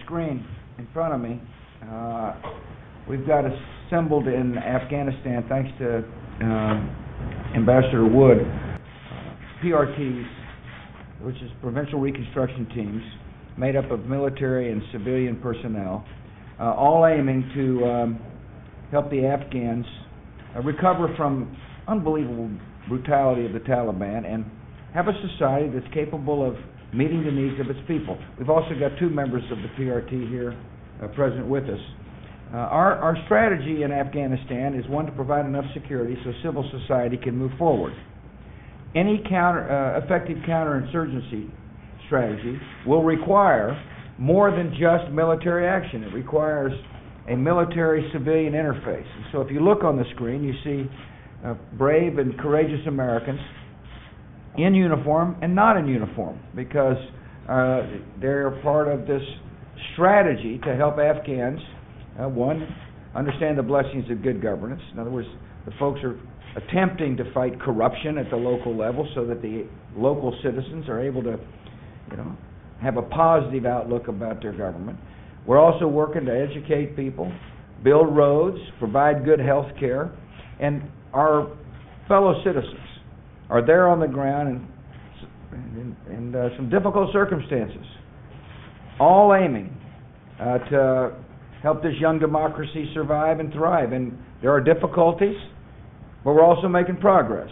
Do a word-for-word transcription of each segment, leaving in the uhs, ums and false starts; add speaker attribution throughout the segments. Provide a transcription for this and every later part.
Speaker 1: screen in front of me, uh, we've got assembled in Afghanistan, thanks to uh, Ambassador Wood, uh, P R Ts, which is Provincial Reconstruction Teams, made up of military and civilian personnel, uh, all aiming to um, help the Afghans uh, recover from unbelievable brutality of the Taliban and have a society that's capable of meeting the needs of its people. We've also got two members of the P R T here uh, present with us. Uh, our, our strategy in Afghanistan is one to provide enough security so civil society can move forward. Any counter, uh, effective counterinsurgency strategy will require more than just military action. It requires a military-civilian interface. And so if you look on the screen, you see uh, brave and courageous Americans in uniform and not in uniform, because uh, they're part of this strategy to help Afghans, uh, one, understand the blessings of good governance. In other words, the folks are attempting to fight corruption at the local level so that the local citizens are able to, you know, have a positive outlook about their government. We're also working to educate people, build roads, provide good health care, and our fellow citizens are there on the ground in, in, in uh, some difficult circumstances, all aiming uh, to help this young democracy survive and thrive. And there are difficulties, but we're also making progress.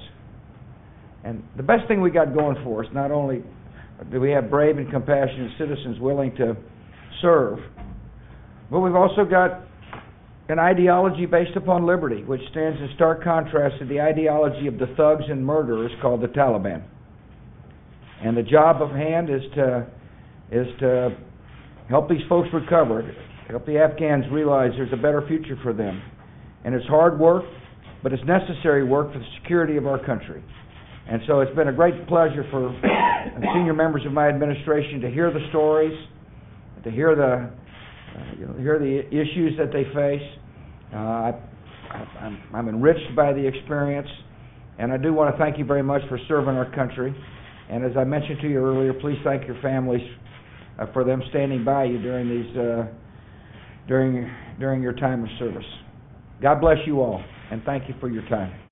Speaker 1: And the best thing we got going for us, not only do we have brave and compassionate citizens willing to serve, but we've also got an ideology based upon liberty, which stands in stark contrast to the ideology of the thugs and murderers called the Taliban. And the job of hand is to is to help these folks recover, help the Afghans realize there's a better future for them. And it's hard work, but it's necessary work for the security of our country. And so it's been a great pleasure for senior members of my administration to hear the stories, to hear the Uh, you know, hear the issues that they face. Uh, I, I'm, I'm enriched by the experience, and I do want to thank you very much for serving our country. And as I mentioned to you earlier, please thank your families uh, for them standing by you during these uh, during during your time of service. God bless you all, and thank you for your time.